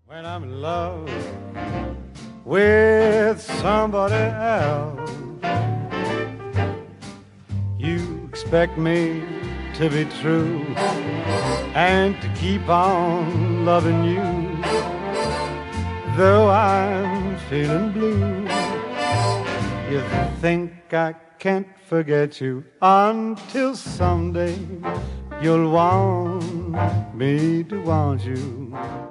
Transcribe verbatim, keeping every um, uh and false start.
When I'm in love with somebody else, you expect me to be true and to keep on loving you. Though I'm feeling blue, you think I can't forget you until someday you'll want me to want you.